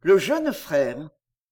Le jeune frère.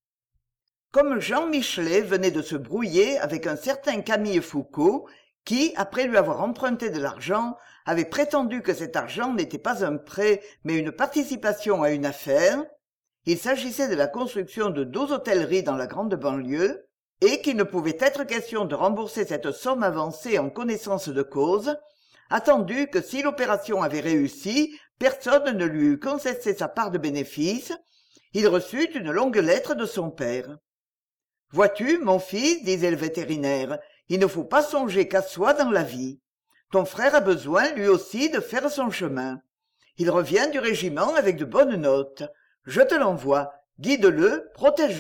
Comme Jean Michelet venait de se brouiller avec un certain Camille Foucault, qui, après lui avoir emprunté de l'argent, avait prétendu que cet argent n'était pas un prêt mais une participation à une affaire, il s'agissait de la construction de 12 hôtelleries dans la grande banlieue, et qu'il ne pouvait être question de rembourser cette somme avancée en connaissance de cause, attendu que si l'opération avait réussi, personne ne lui eût concessé sa part de bénéfice, il reçut une longue lettre de son père. « Vois-tu, mon fils, disait le vétérinaire, il ne faut pas songer qu'à soi dans la vie. Ton frère a besoin, lui aussi, de faire son chemin. Il revient du régiment avec de bonnes notes. Je te l'envoie. Guide-le, protège-le. »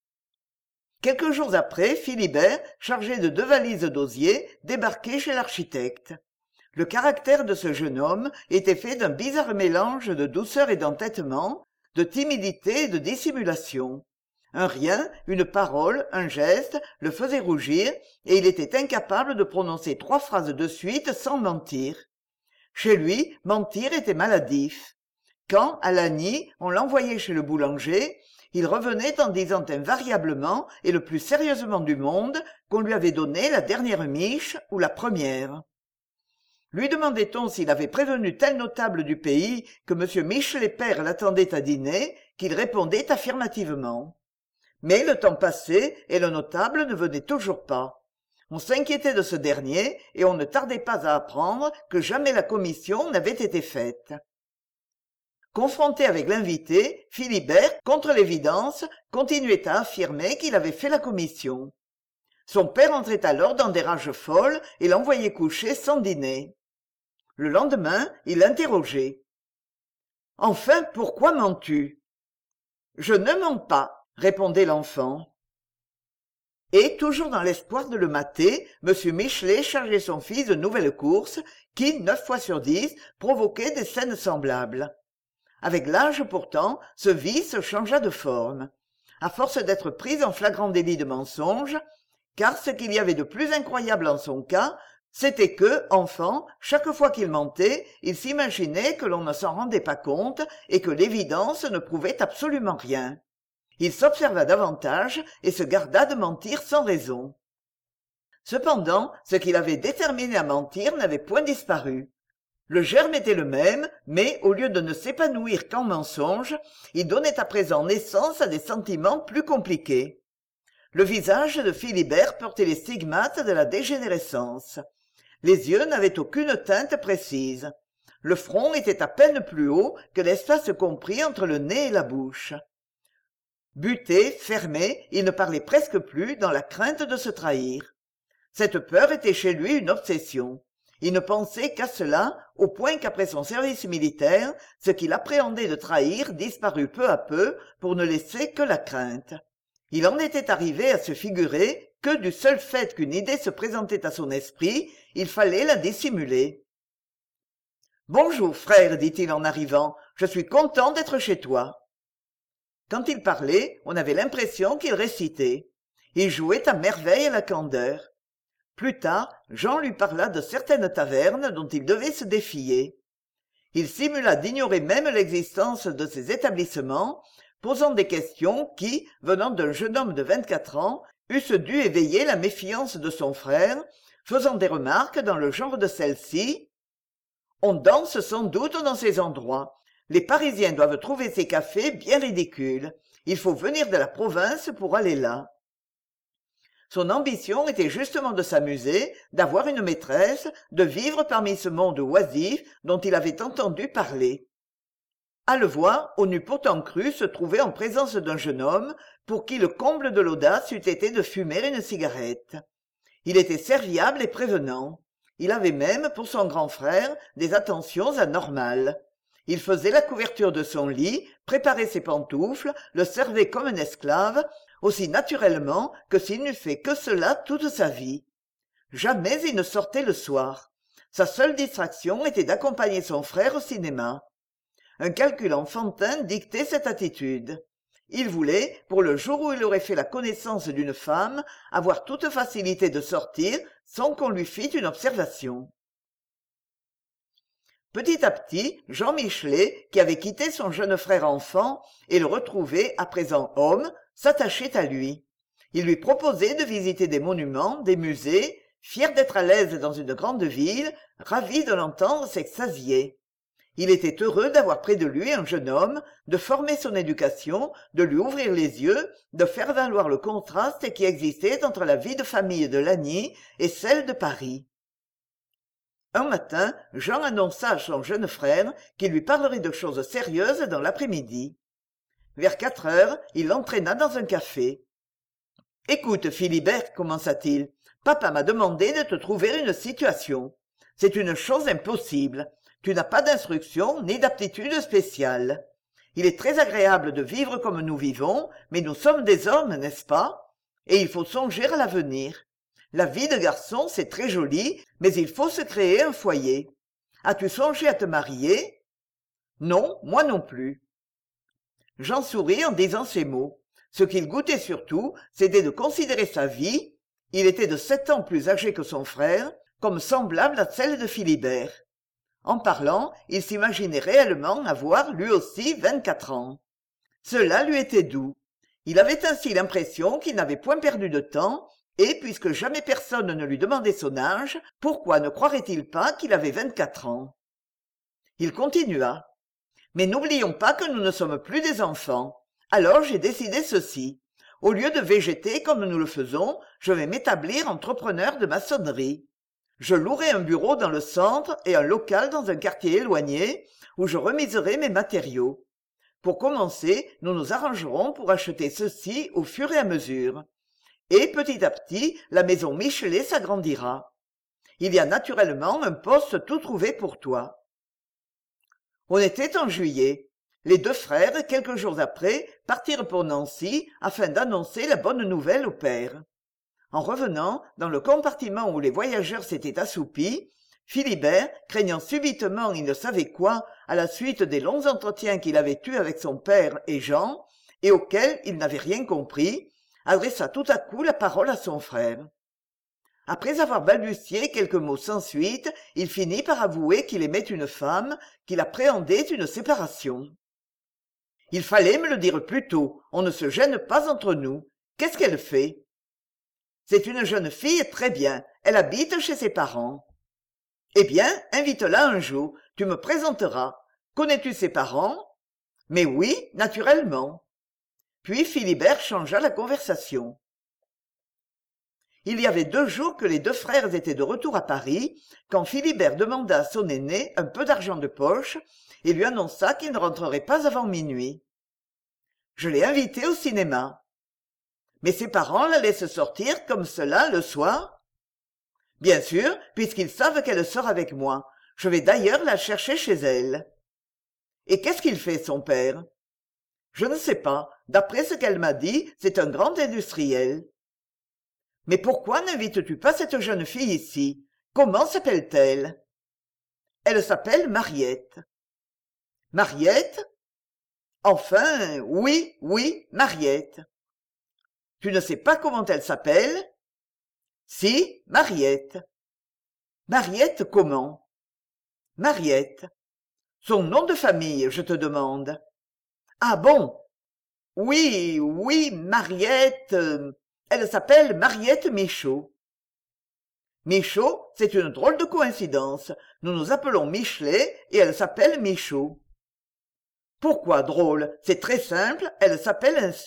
Quelques jours après, Philibert, chargé de 2 valises d'osier, débarquait chez l'architecte. Le caractère de ce jeune homme était fait d'un bizarre mélange de douceur et d'entêtement, de timidité et de dissimulation. Un rien, une parole, un geste, le faisaient rougir, et il était incapable de prononcer 3 phrases de suite sans mentir. Chez lui, mentir était maladif. Quand, à Lagny, on l'envoyait chez le boulanger, il revenait en disant invariablement et le plus sérieusement du monde qu'on lui avait donné la dernière miche ou la première. Lui demandait-on s'il avait prévenu tel notable du pays que M. Michelet père l'attendait à dîner, qu'il répondait affirmativement. Mais le temps passait et le notable ne venait toujours pas. On s'inquiétait de ce dernier et on ne tardait pas à apprendre que jamais la commission n'avait été faite. Confronté avec l'invité, Philibert, contre l'évidence, continuait à affirmer qu'il avait fait la commission. Son père entrait alors dans des rages folles et l'envoyait coucher sans dîner. Le lendemain, il l'interrogeait. « Enfin, pourquoi mens-tu ?»« Je ne mens pas, » répondait l'enfant. Et, toujours dans l'espoir de le mater, M. Michelet chargeait son fils de nouvelles courses qui, 9 fois sur 10, provoquaient des scènes semblables. Avec l'âge pourtant, ce vice changea de forme. À force d'être pris en flagrant délit de mensonge, car ce qu'il y avait de plus incroyable en son cas, c'était que, enfant, chaque fois qu'il mentait, il s'imaginait que l'on ne s'en rendait pas compte et que l'évidence ne prouvait absolument rien. Il s'observa davantage et se garda de mentir sans raison. Cependant, ce qu'il avait déterminé à mentir n'avait point disparu. Le germe était le même, mais au lieu de ne s'épanouir qu'en mensonge, il donnait à présent naissance à des sentiments plus compliqués. Le visage de Philibert portait les stigmates de la dégénérescence. Les yeux n'avaient aucune teinte précise. Le front était à peine plus haut que l'espace compris entre le nez et la bouche. Buté, fermé, il ne parlait presque plus dans la crainte de se trahir. Cette peur était chez lui une obsession. Il ne pensait qu'à cela, au point qu'après son service militaire, ce qu'il appréhendait de trahir disparut peu à peu pour ne laisser que la crainte. Il en était arrivé à se figurer que du seul fait qu'une idée se présentait à son esprit, il fallait la dissimuler. « Bonjour, frère, dit-il en arrivant, je suis content d'être chez toi. » Quand il parlait, on avait l'impression qu'il récitait. Il jouait à merveille à la candeur. Plus tard, Jean lui parla de certaines tavernes dont il devait se défier. Il simula d'ignorer même l'existence de ces établissements, posant des questions qui, venant d'un jeune homme de 24 ans, eussent dû éveiller la méfiance de son frère, faisant des remarques dans le genre de celle-ci. « On danse sans doute dans ces endroits. Les Parisiens doivent trouver ces cafés bien ridicules. Il faut venir de la province pour aller là. » Son ambition était justement de s'amuser, d'avoir une maîtresse, de vivre parmi ce monde oisif dont il avait entendu parler. À le voir, on eût pourtant cru se trouver en présence d'un jeune homme pour qui le comble de l'audace eût été de fumer une cigarette. Il était serviable et prévenant. Il avait même, pour son grand frère, des attentions anormales. Il faisait la couverture de son lit, préparait ses pantoufles, le servait comme un esclave, aussi naturellement que s'il n'eût fait que cela toute sa vie. Jamais il ne sortait le soir. Sa seule distraction était d'accompagner son frère au cinéma. Un calcul enfantin dictait cette attitude. Il voulait, pour le jour où il aurait fait la connaissance d'une femme, avoir toute facilité de sortir sans qu'on lui fît une observation. Petit à petit, Jean Michelet, qui avait quitté son jeune frère enfant et le retrouvait à présent homme, s'attachait à lui. Il lui proposait de visiter des monuments, des musées, fier d'être à l'aise dans une grande ville, ravi de l'entendre s'extasier. Il était heureux d'avoir près de lui un jeune homme, de former son éducation, de lui ouvrir les yeux, de faire valoir le contraste qui existait entre la vie de famille de Lagny et celle de Paris. Un matin, Jean annonça à son jeune frère qu'il lui parlerait de choses sérieuses dans l'après-midi. Vers 4 heures, il l'entraîna dans un café. « Écoute, Philibert, commença-t-il, papa m'a demandé de te trouver une situation. C'est une chose impossible. Tu n'as pas d'instruction ni d'aptitude spéciale. Il est très agréable de vivre comme nous vivons, mais nous sommes des hommes, n'est-ce pas? Et il faut songer à l'avenir. La vie de garçon, c'est très joli, mais il faut se créer un foyer. As-tu songé à te marier? Non, moi non plus. Jean sourit en disant ces mots. Ce qu'il goûtait surtout, c'était de considérer sa vie, il était de 7 ans plus âgé que son frère, comme semblable à celle de Philibert. En parlant, il s'imaginait réellement avoir, lui aussi, 24 ans. Cela lui était doux. Il avait ainsi l'impression qu'il n'avait point perdu de temps, et puisque jamais personne ne lui demandait son âge, pourquoi ne croirait-il pas qu'il avait 24 ans? Il continua. Mais n'oublions pas que nous ne sommes plus des enfants. Alors j'ai décidé ceci. Au lieu de végéter comme nous le faisons, je vais m'établir entrepreneur de maçonnerie. Je louerai un bureau dans le centre et un local dans un quartier éloigné, où je remiserai mes matériaux. Pour commencer, nous nous arrangerons pour acheter ceci au fur et à mesure. Et petit à petit, la maison Michelet s'agrandira. Il y a naturellement un poste tout trouvé pour toi. On était en juillet. Les 2 frères, quelques jours après, partirent pour Nancy afin d'annoncer la bonne nouvelle au père. En revenant, dans le compartiment où les voyageurs s'étaient assoupis, Philibert, craignant subitement il ne savait quoi à la suite des longs entretiens qu'il avait eus avec son père et Jean, et auxquels il n'avait rien compris, adressa tout à coup la parole à son frère. Après avoir balbutié quelques mots sans suite, il finit par avouer qu'il aimait une femme, qu'il appréhendait une séparation. « Il fallait me le dire plus tôt, on ne se gêne pas entre nous. Qu'est-ce qu'elle fait ?»« C'est une jeune fille très bien, elle habite chez ses parents. »« Eh bien, invite-la un jour, tu me présenteras. Connais-tu ses parents ?»« Mais oui, naturellement. » Puis Philibert changea la conversation. Il y avait 2 jours que les 2 frères étaient de retour à Paris, quand Philibert demanda à son aîné un peu d'argent de poche et lui annonça qu'il ne rentrerait pas avant minuit. « Je l'ai invité au cinéma. »« Mais ses parents la laissent sortir comme cela le soir ?»« Bien sûr, puisqu'ils savent qu'elle sort avec moi. Je vais d'ailleurs la chercher chez elle. »« Et qu'est-ce qu'il fait, son père ?»« Je ne sais pas. D'après ce qu'elle m'a dit, c'est un grand industriel. » « Mais pourquoi n'invites-tu pas cette jeune fille ici? Comment s'appelle-t-elle ?»« Elle s'appelle Mariette. »« Mariette? Enfin, oui, Mariette. »« Tu ne sais pas comment elle s'appelle? »« Si, Mariette. »« Mariette comment? »« Mariette. Son nom de famille, je te demande. »« Ah bon? Oui, Mariette. Elle s'appelle Mariette Michaud. »« Michaud, c'est une drôle de coïncidence. Nous nous appelons Michelet et elle s'appelle Michaud. »« Pourquoi drôle? C'est très simple, elle s'appelle ainsi. »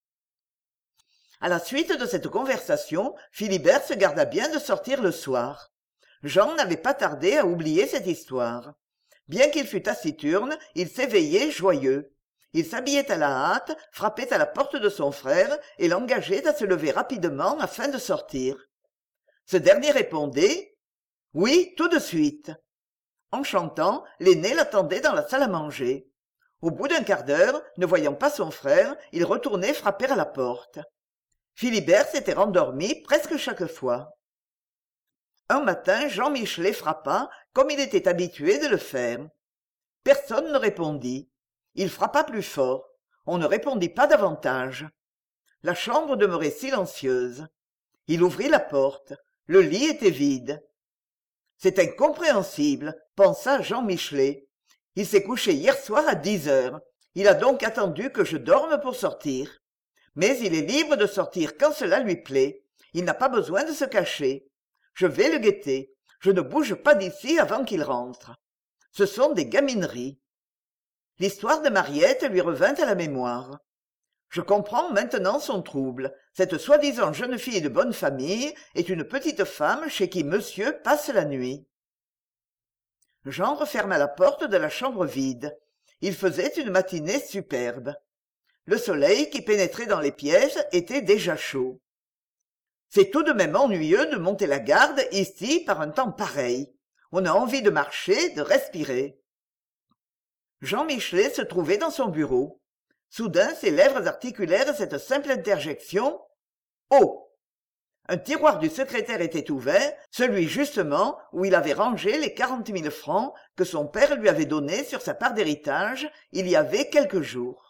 À la suite de cette conversation, Philibert se garda bien de sortir le soir. Jean n'avait pas tardé à oublier cette histoire. Bien qu'il fût taciturne, il s'éveillait joyeux. Il s'habillait à la hâte, frappait à la porte de son frère et l'engageait à se lever rapidement afin de sortir. Ce dernier répondait « Oui, tout de suite ». En chantant, l'aîné l'attendait dans la salle à manger. Au bout d'un quart d'heure, ne voyant pas son frère, il retournait frapper à la porte. Philibert s'était rendormi presque chaque fois. Un matin, Jean Michelet frappa, comme il était habitué de le faire. Personne ne répondit. Il frappa plus fort. On ne répondit pas davantage. La chambre demeurait silencieuse. Il ouvrit la porte. Le lit était vide. C'est incompréhensible, pensa Jean Michelet. Il s'est couché hier soir à 10 heures. Il a donc attendu que je dorme pour sortir. Mais il est libre de sortir quand cela lui plaît. Il n'a pas besoin de se cacher. Je vais le guetter. Je ne bouge pas d'ici avant qu'il rentre. Ce sont des gamineries. L'histoire de Mariette lui revint à la mémoire. Je comprends maintenant son trouble. Cette soi-disant jeune fille de bonne famille est une petite femme chez qui monsieur passe la nuit. Jean referma la porte de la chambre vide. Il faisait une matinée superbe. Le soleil qui pénétrait dans les pièces était déjà chaud. C'est tout de même ennuyeux de monter la garde ici par un temps pareil. On a envie de marcher, de respirer. Jean Michelet se trouvait dans son bureau. Soudain ses lèvres articulèrent cette simple interjection « Oh !» Un tiroir du secrétaire était ouvert, celui justement où il avait rangé les 40 000 francs que son père lui avait donnés sur sa part d'héritage il y avait quelques jours.